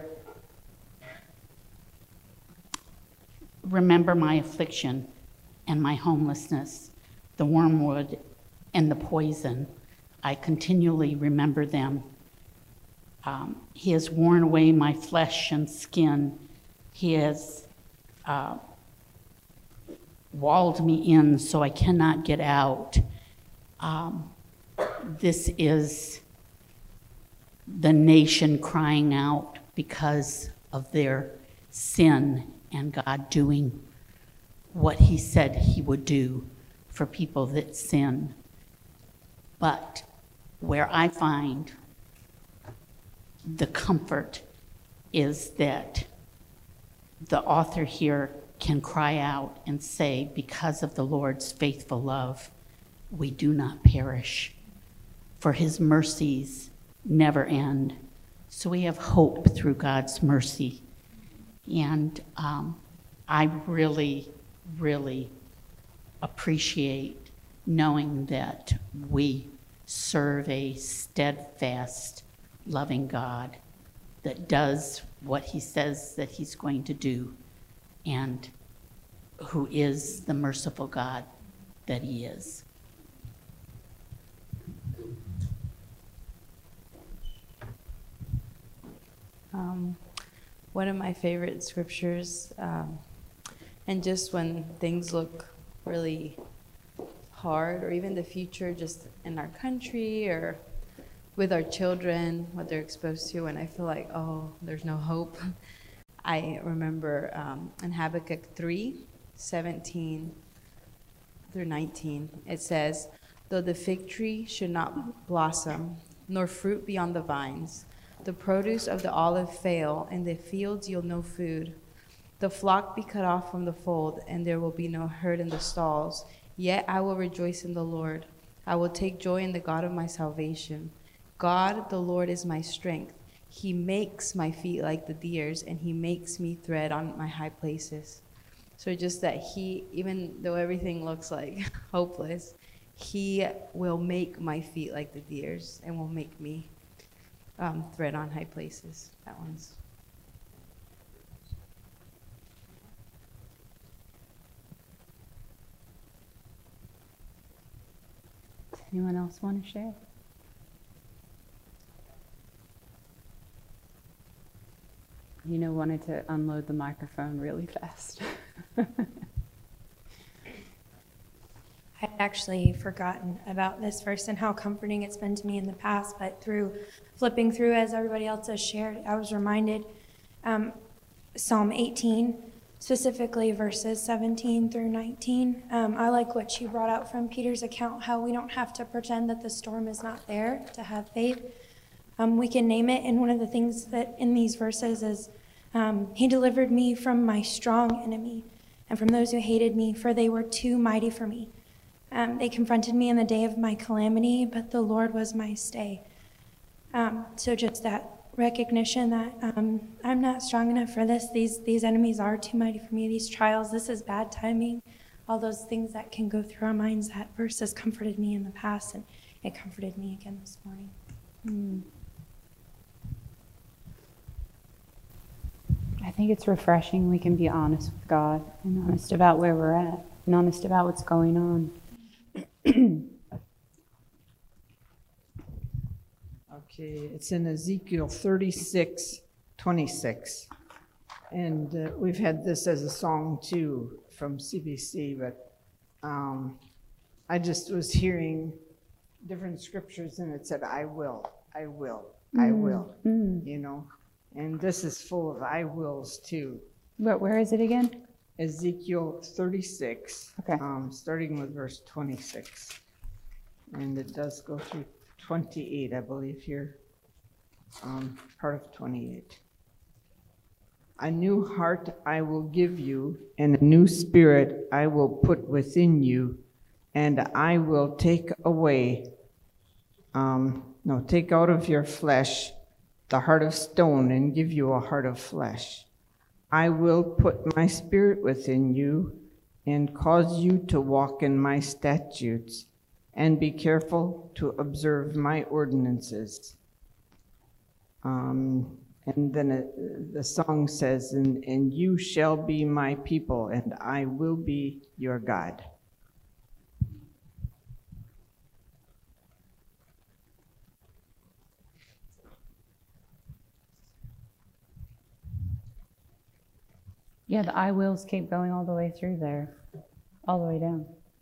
remember my affliction and my homelessness, the wormwood and the poison. I continually remember them. Um, he has worn away my flesh and skin. He has uh, walled me in so I cannot get out. Um, this is the nation crying out because of their sin and God doing what he said he would do for people that sin. But where I find the comfort is that the author here can cry out and say, because of the Lord's faithful love, we do not perish, for his mercies never end. So we have hope through God's mercy. And um, I really, really appreciate knowing that we serve a steadfast, loving God that does what he says that he's going to do, and who is the merciful God that he is. Um, one of my favorite scriptures, um, and just when things look really hard, or even the future just in our country or with our children, what they're exposed to, and I feel like, oh, there's no hope. I remember um, in Habakkuk three, seventeen through nineteen, it says, though the fig tree should not blossom, nor fruit be on the vines, the produce of the olive fail, and the fields yield no food, the flock be cut off from the fold, and there will be no herd in the stalls, yet I will rejoice in the Lord. I will take joy in the God of my salvation. God, the Lord, is my strength. He makes my feet like the deer's, and he makes me tread on my high places. So just that he, even though everything looks like hopeless, he will make my feet like the deer's and will make me um, tread on high places. That one's. Does anyone else want to share? You know, wanted to unload the microphone really fast. I'd actually forgotten about this verse and how comforting it's been to me in the past, but through flipping through as everybody else has shared, I was reminded, um, Psalm eighteen, specifically verses seventeen through nineteen. Um, I like what she brought out from Peter's account, how we don't have to pretend that the storm is not there to have faith. Um, we can name it, and one of the things that in these verses is, um, he delivered me from my strong enemy and from those who hated me, for they were too mighty for me. Um, they confronted me in the day of my calamity, but the Lord was my stay. Um, so just that recognition that um, I'm not strong enough for this. These these enemies are too mighty for me. These trials, this is bad timing. All those things that can go through our minds. That verse has comforted me in the past, and it comforted me again this morning. Mm. I think it's refreshing we can be honest with God and honest about where we're at and honest about what's going on. Okay, it's in Ezekiel thirty-six, twenty-six. And uh, we've had this as a song too from C B C, but um, I just was hearing different scriptures and it said, I will, I will, I Mm, will, mm. you know. And this is full of I wills too. But where is it again? Ezekiel thirty-six, Okay. um, starting with verse twenty-six. And it does go through twenty-eight, I believe, here, um, part of twenty-eight. A new heart I will give you, and a new spirit I will put within you, and I will take away, um, no, take out of your flesh the heart of stone and give you a heart of flesh. I will put my spirit within you and cause you to walk in my statutes and be careful to observe my ordinances. Um, and then it, the song says, and, and you shall be my people, and I will be your God. Yeah, the I wills keep going all the way through there, all the way down.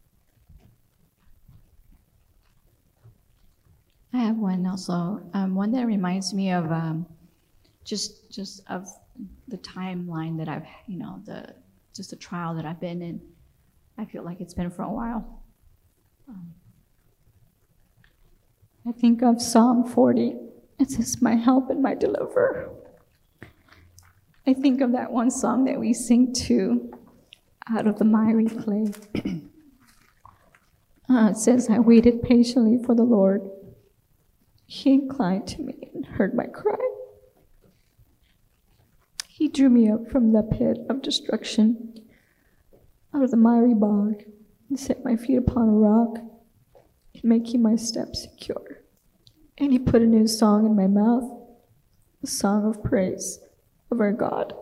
I have one also, um, one that reminds me of um, just just of the timeline that I've, you know, the just the trial that I've been in. I feel like it's been for a while. Um, I think of Psalm forty. It says, "My help and my deliverer." I think of that one song that we sing to, "Out of the miry clay." Uh, it says, "I waited patiently for the Lord. He inclined to me and heard my cry. He drew me up from the pit of destruction, out of the miry bog, and set my feet upon a rock, making my steps secure. And he put a new song in my mouth, a song of praise of our God.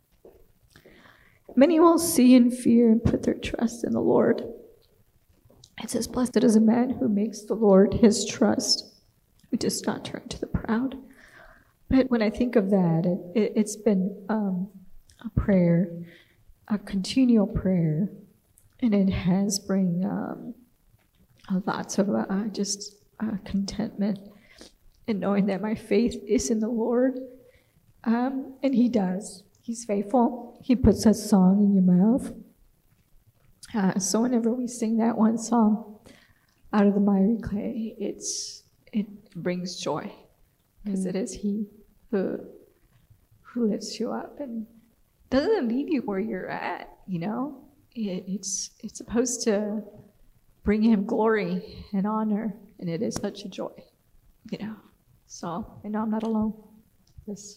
Many will see and fear and put their trust in the Lord." It says, "Blessed is a man who makes the Lord his trust, who does not turn to the proud." But when I think of that, it, it, it's been um, a prayer, a continual prayer, and it has bring um, lots of uh, just uh, contentment in knowing that my faith is in the Lord, um, and He does. He's faithful. He puts a song in your mouth. Uh, so whenever we sing that one song, "Out of the miry clay," it's it brings joy, because it is He who who lifts you up and doesn't leave you where you're at. You know, it, it's it's supposed to bring Him glory and honor, and it is such a joy. You know, so I know I'm not alone. This.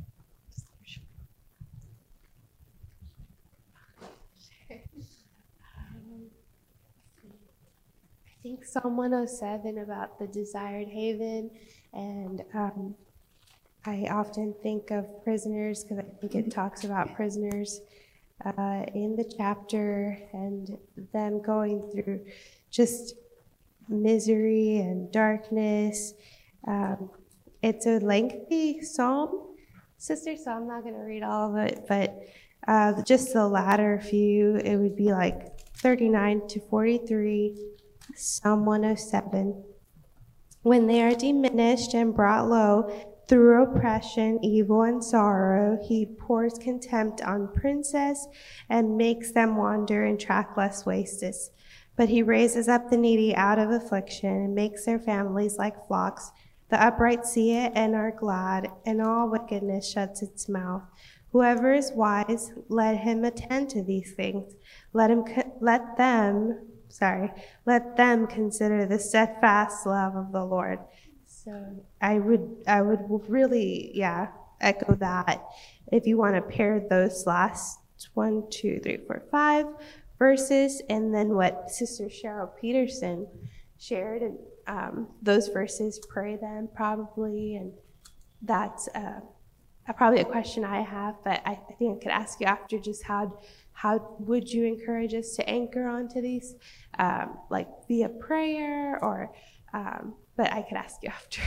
I think Psalm one oh seven about the desired haven, and um, I often think of prisoners because I think it talks about prisoners uh, in the chapter and them going through just misery and darkness. Um, it's a lengthy psalm, sister, so I'm not going to read all of it, but uh, just the latter few, it would be like thirty-nine to forty-three. Psalm one oh seven. When they are diminished and brought low, Through oppression, evil, and sorrow, he pours contempt on princes and makes them wander in trackless wastes. But he raises up the needy out of affliction and makes their families like flocks. The upright see it and are glad, and all wickedness shuts its mouth. Whoever is wise, let him attend to these things. Let him, let them, sorry, let them consider the steadfast love of the Lord. So I would, I would really, yeah, echo that. If you want to pair those last one, two, three, four, five verses, and then what Sister Cheryl Peterson shared, and um, those verses, pray them probably, and that's uh, probably a question I have, but I, I think I could ask you after, just how how would you encourage us to anchor onto these, um, like via prayer, or um, but I could ask you after.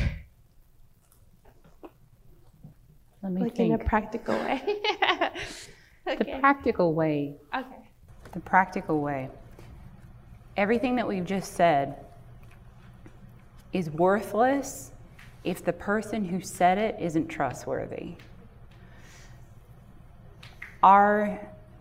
Let me like think. in a practical way. Okay. The practical way. Okay. The practical way. Everything that we've just said is worthless if the person who said it isn't trustworthy. Our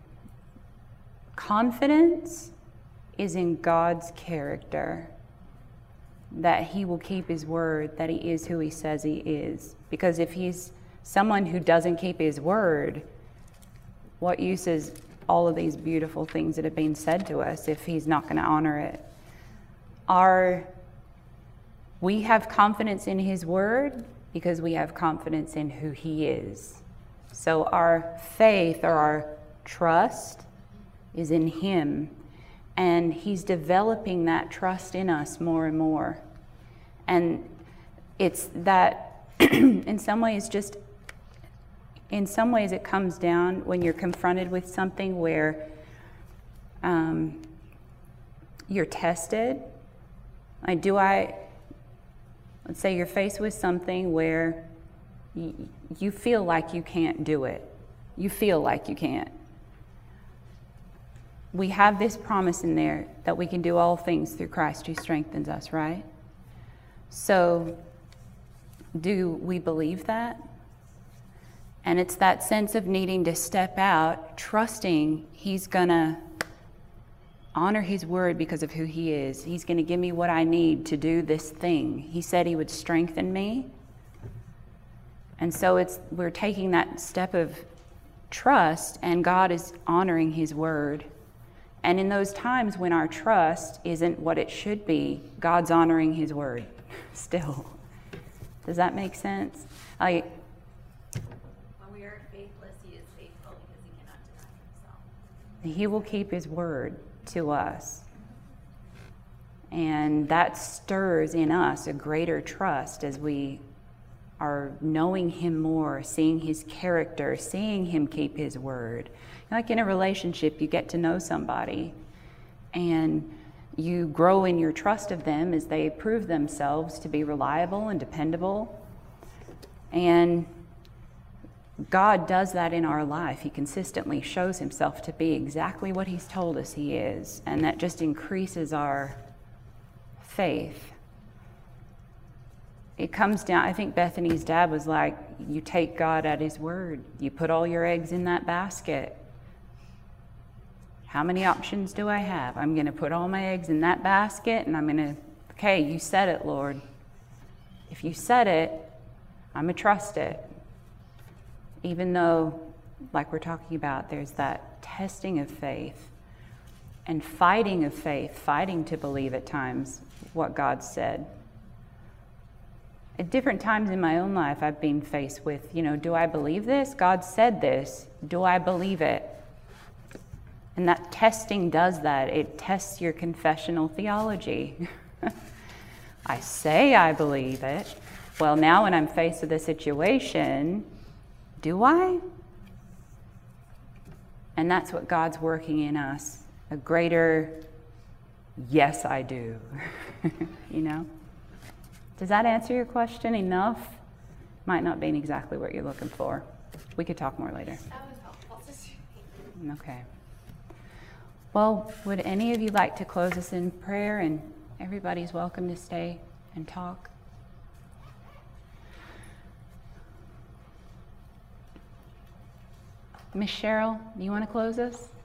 confidence is in God's character, that he will keep his word, that he is who he says he is. Because if he's someone who doesn't keep his word, what use is all of these beautiful things that have been said to us if he's not going to honor it? Our, we have confidence in his word because we have confidence in who he is. So our faith or our trust is in him. And he's developing that trust in us more and more. And it's that, in some ways, just, in some ways it comes down when you're confronted with something where um, you're tested. Like, do I, let's say you're faced with something where y- you feel like you can't do it. You feel like you can't. We have this promise in there that we can do all things through Christ who strengthens us, right? So, do we believe that? And it's that sense of needing to step out, trusting he's gonna honor his word because of who he is. He's gonna give me what I need to do this thing. He said he would strengthen me. And so it's we're taking that step of trust, and God is honoring his word. And in those times when our trust isn't what it should be, God's honoring his word still. Does that make sense? Like, when we are faithless, he is faithful because he cannot deny himself. he will keep his word to us. And that stirs in us a greater trust as we are knowing him more, seeing his character, seeing him keep his word. Like in a relationship, you get to know somebody and you grow in your trust of them as they prove themselves to be reliable and dependable. And God does that in our life. He consistently shows himself to be exactly what he's told us he is. And that just increases our faith. It comes down, I think Bethany's dad was like, you take God at his word. You put all your eggs in that basket. How many options do I have? I'm going to put all my eggs in that basket, and I'm going to, okay, you said it, Lord. If you said it, I'm going to trust it. Even though, like we're talking about, there's that testing of faith and fighting of faith, fighting to believe at times what God said. At different times in my own life, I've been faced with, you know, do I believe this? God said this. Do I believe it? And that testing does that. It tests your confessional theology. I say I believe it. Well, now when I'm faced with a situation, do I? And that's what God's working in us. A greater, yes, I do. You know? Does that answer your question enough? Might not be exactly what you're looking for. We could talk more later. That was helpful. Okay. Well, would any of you like to close us in prayer? And everybody's welcome to stay and talk. Miss Cheryl, you want to close us?